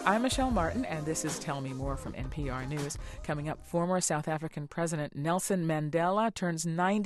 I'm Michelle Martin, and this is Tell Me More from NPR News. Coming up, former South African President Nelson Mandela turns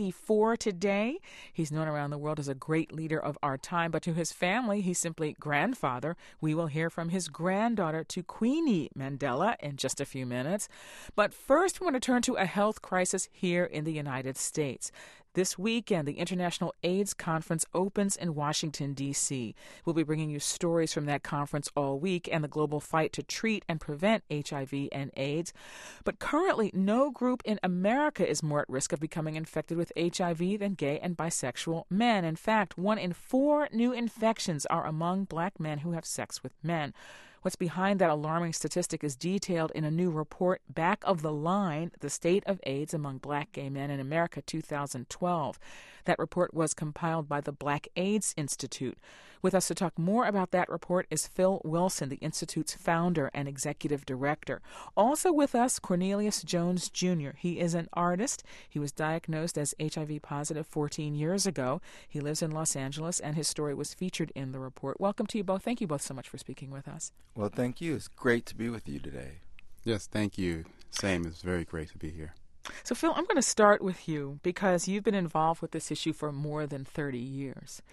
94 today. He's known around the world as a great leader of our time, but to his family, he's simply grandfather. We will hear from his granddaughter, Queenie Mandela, in just a few minutes. But first, we want to turn to a health crisis here in the United States. This weekend, the International AIDS Conference opens in Washington, D.C. We'll be bringing you stories from that conference all week and the global fight to treat and prevent HIV and AIDS. But currently, no group in America is more at risk of becoming infected with HIV than gay and bisexual men. In fact, 1 in 4 new infections are among black men who have sex with men. What's behind that alarming statistic is detailed in a new report, Back of the Line, The State of AIDS Among Black Gay Men in America, 2012. That report was compiled by the Black AIDS Institute. With us to talk more about that report is Phil Wilson, the Institute's founder and executive director. Also with us, Cornelius Jones, Jr. He is an artist. He was diagnosed as HIV positive 14 years ago. He lives in Los Angeles, and his story was featured in the report. Welcome to you both. Thank you both so much for speaking with us. Well, thank you. It's great to be with you today. Yes, thank you. Same. It's very great to be here. So, Phil, I'm going to start with you because you've been involved with this issue for more than 30 years.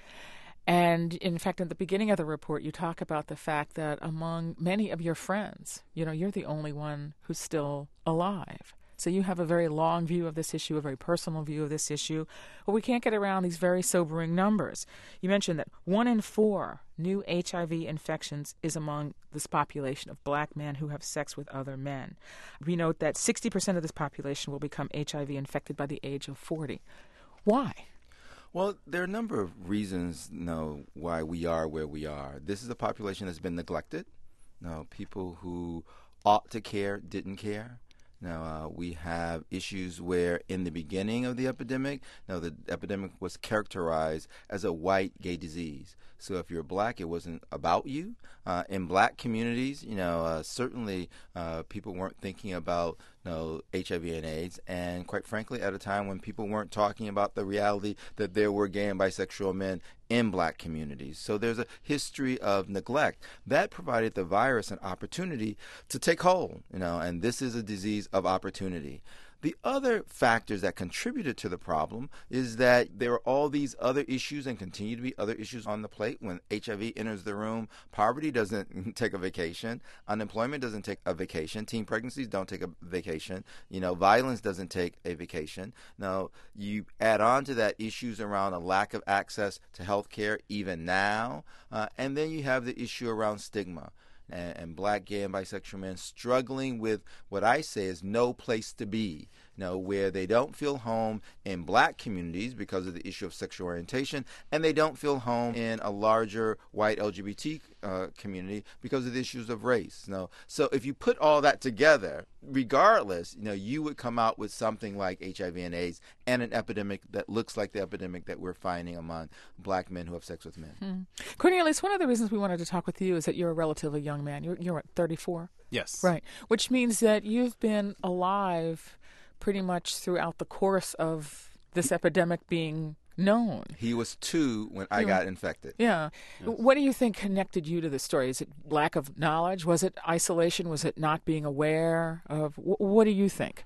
And, in fact, at the beginning of the report, you talk about the fact that among many of your friends, you're the only one who's still alive. So you have a very long view of this issue, a very personal view of this issue. But we can't get around these very sobering numbers. You mentioned that 1 in 4 new HIV infections is among this population of black men who have sex with other men. We note that 60% of this population will become HIV infected by the age of 40. Why? Well, there are a number of reasons, why we are where we are. This is a population that's been neglected. People who ought to care didn't care. Now, we have issues where in the beginning of the epidemic, the epidemic was characterized as a white gay disease. So if you're black, it wasn't about you. In black communities, certainly people weren't thinking about HIV and AIDS, and quite frankly, at a time when people weren't talking about the reality that there were gay and bisexual men in black communities. So there's a history of neglect. That provided the virus an opportunity to take hold, and this is a disease of opportunity. The other factors that contributed to the problem is that there are all these other issues and continue to be other issues on the plate. When HIV enters the room, poverty doesn't take a vacation, unemployment doesn't take a vacation, teen pregnancies don't take a vacation, violence doesn't take a vacation. Now, you add on to that issues around a lack of access to health care even now, and then you have the issue around stigma. And black, gay, and bisexual men struggling with what I say is no place to be, where they don't feel home in black communities because of the issue of sexual orientation, and they don't feel home in a larger white LGBT community because of the issues of race. So if you put all that together, regardless, you would come out with something like HIV and AIDS and an epidemic that looks like the epidemic that we're finding among black men who have sex with men. Cornelius, one of the reasons we wanted to talk with you is that you're a relatively young man. You're what, 34? Yes. Right, which means that you've been alive pretty much throughout the course of this epidemic being known. He was 2 when I got infected. Yeah. Yes. What do you think connected you to this story? Is it lack of knowledge? Was it isolation? Was it not being aware of? What do you think?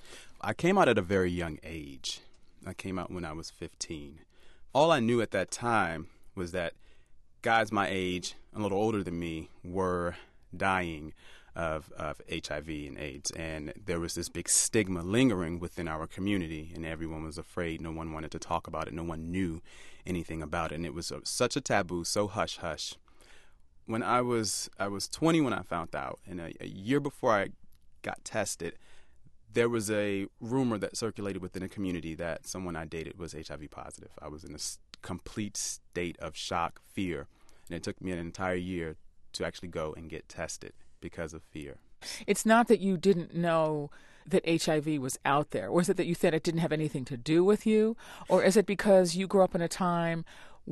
I came out at a very young age. I came out when I was 15. All I knew at that time was that guys my age, a little older than me, were dying of HIV and AIDS, and there was this big stigma lingering within our community, and everyone was afraid. No one wanted to talk about it. No one knew anything about it, and it was such a taboo, so hush-hush. When I was 20 when I found out, and a year before I got tested, there was a rumor that circulated within the community that someone I dated was HIV positive. I was in a complete state of shock, fear, and it took me an entire year to actually go and get tested because of fear. It's not that you didn't know that HIV was out there, or is it that you thought it didn't have anything to do with you, or is it because you grew up in a time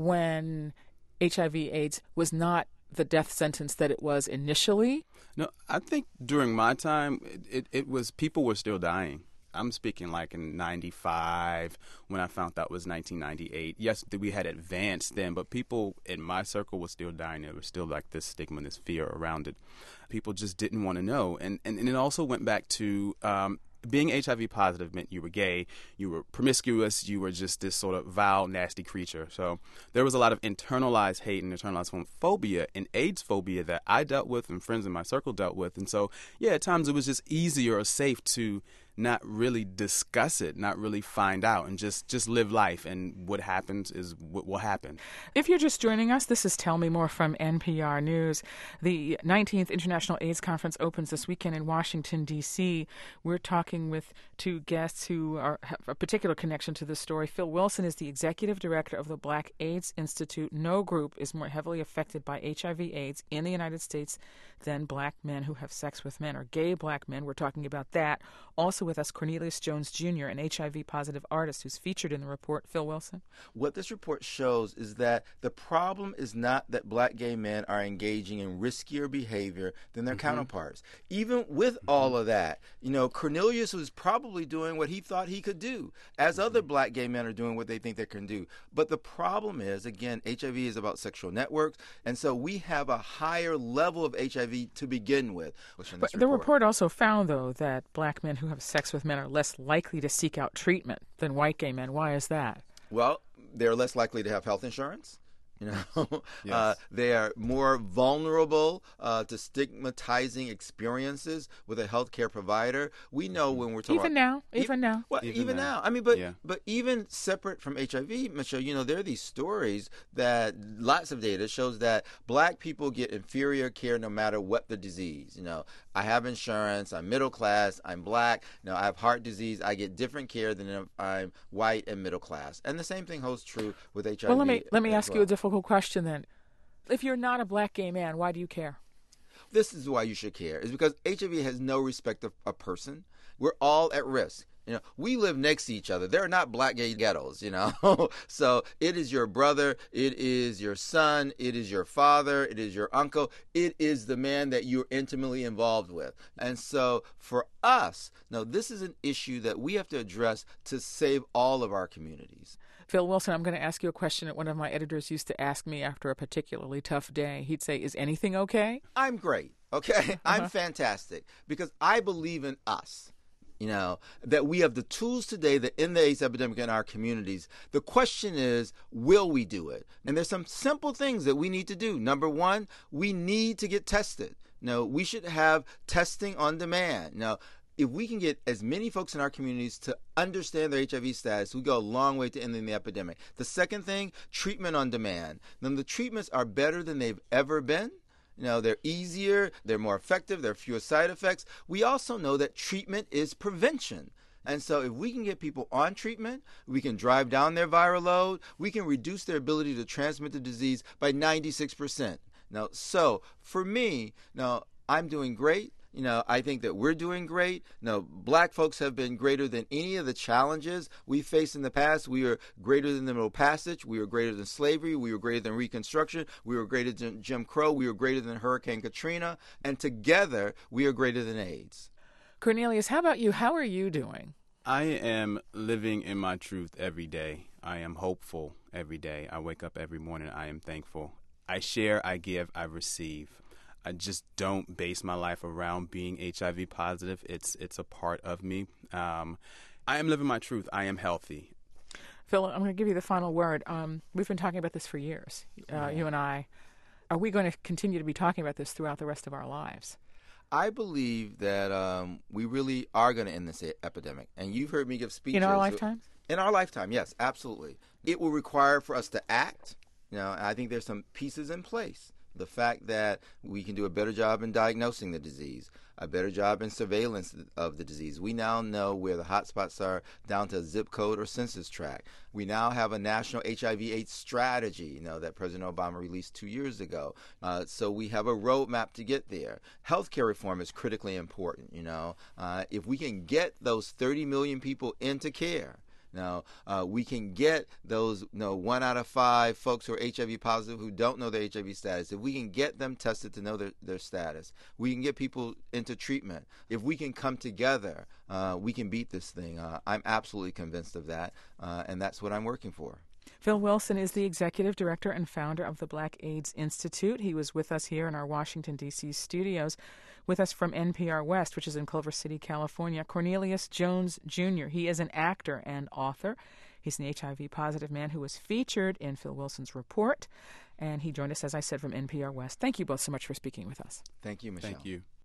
when HIV/AIDS was not the death sentence that it was initially? No, I think during my time, it was people were still dying. I'm speaking like in 95 when I found out was 1998. Yes, we had advanced then, but people in my circle were still dying. There was still like this stigma, this fear around it. People just didn't want to know. And it also went back to being HIV positive meant you were gay, you were promiscuous, you were just this sort of vile, nasty creature. So there was a lot of internalized hate and internalized homophobia and AIDS phobia that I dealt with and friends in my circle dealt with. And so, yeah, at times it was just easier or safe to not really discuss it, not really find out, and just live life. And what happens is what will happen. If you're just joining us, this is Tell Me More from NPR News. The 19th International AIDS Conference opens this weekend in Washington, D.C. We're talking with two guests who have a particular connection to this story. Phil Wilson is the executive director of the Black AIDS Institute. No group is more heavily affected by HIV/AIDS in the United States than black men who have sex with men, or gay black men. We're talking about that. Also with us, Cornelius Jones Jr., an HIV-positive artist who's featured in the report. Phil Wilson? What this report shows is that the problem is not that black gay men are engaging in riskier behavior than their counterparts. Even with all of that, Cornelius was probably doing what he thought he could do, as other black gay men are doing what they think they can do. But the problem is, again, HIV is about sexual networks, and so we have a higher level of HIV to begin with. But the report also found, though, that black men who have sex with men are less likely to seek out treatment than white gay men. Why is that? Well, they're less likely to have health insurance. Yes. They are more vulnerable to stigmatizing experiences with a healthcare provider. We know when we're talking even now. Well, even now. I mean, but even separate from HIV, Michelle, there are these stories that lots of data shows that black people get inferior care no matter what the disease. I have insurance. I'm middle class. I'm black. I have heart disease. I get different care than if I'm white and middle class. And the same thing holds true with HIV. Well, let me ask you a difficult question then. If you're not a black gay man, why do you care? This is why you should care. Is because HIV has no respect of a person. We're all at risk. We live next to each other. There are not black gay ghettos, So it is your brother, it is your son, it is your father, it is your uncle, it is the man that you're intimately involved with. And so for us, this is an issue that we have to address to save all of our communities. Phil Wilson, I'm going to ask you a question that one of my editors used to ask me after a particularly tough day. He'd say, is anything okay? I'm great, okay? I'm fantastic because I believe in us. That we have the tools today that end the AIDS epidemic in our communities. The question is, will we do it? And there's some simple things that we need to do. Number one, we need to get tested. We should have testing on demand. If we can get as many folks in our communities to understand their HIV status, we go a long way to ending the epidemic. The second thing, treatment on demand. Now, the treatments are better than they've ever been. They're easier, they're more effective, there are fewer side effects. We also know that treatment is prevention. And so if we can get people on treatment, we can drive down their viral load, we can reduce their ability to transmit the disease by 96%. So for me, I'm doing great. I think that we're doing great. Black folks have been greater than any of the challenges we faced in the past. We are greater than the Middle Passage. We are greater than slavery. We were greater than Reconstruction. We were greater than Jim Crow. We were greater than Hurricane Katrina. And together, we are greater than AIDS. Cornelius, how about you? How are you doing? I am living in my truth every day. I am hopeful every day. I wake up every morning. I am thankful. I share, I give, I receive. I just don't base my life around being HIV positive. It's a part of me. I am living my truth. I am healthy. Phil, I'm going to give you the final word. We've been talking about this for years, you and I. Are we going to continue to be talking about this throughout the rest of our lives? I believe that we really are going to end this epidemic. And you've heard me give speeches. In our lifetimes? In our lifetime, yes, absolutely. It will require for us to act. I think there's some pieces in place. The fact that we can do a better job in diagnosing the disease, a better job in surveillance of the disease. We now know where the hotspots are down to a zip code or census tract. We now have a national HIV/AIDS strategy, that President Obama released 2 years ago. So we have a roadmap to get there. Healthcare reform is critically important. If we can get those 30 million people into care, Now, we can get those 1 out of 5 folks who are HIV positive who don't know their HIV status. If we can get them tested to know their status, we can get people into treatment. If we can come together, we can beat this thing. I'm absolutely convinced of that, and that's what I'm working for. Phil Wilson is the executive director and founder of the Black AIDS Institute. He was with us here in our Washington, D.C. studios. With us from NPR West, which is in Culver City, California, Cornelius Jones Jr. He is an actor and author. He's an HIV-positive man who was featured in Phil Wilson's report, and he joined us, as I said, from NPR West. Thank you both so much for speaking with us. Thank you, Michelle. Thank you.